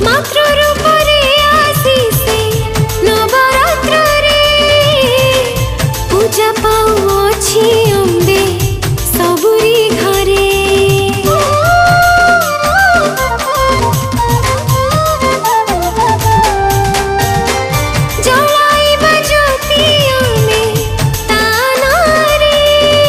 मात्र रूप रे आसीसे नवरात्र रे पूजा पाउछि अम्बे सबुरी घरे जलाइबा ज्योति आमे ताना रे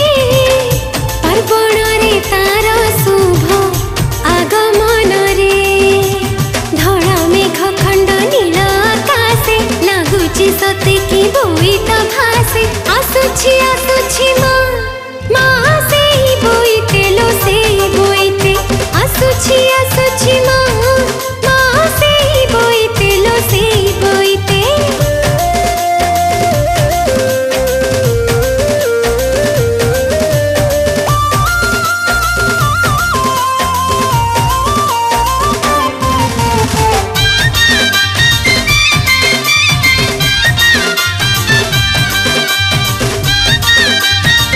पर्वण रे तार शुभ आगमन रे धड़ा मेघ खंड नील आकाशे लागुची सते की बोईत भासे आसुछि आसुछि माँ से ही बोईते लो से ही बोईते आसुछि आसुछि माँ से ही बोईते लो से ही बोईते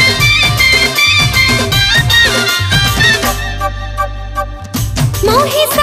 मोहि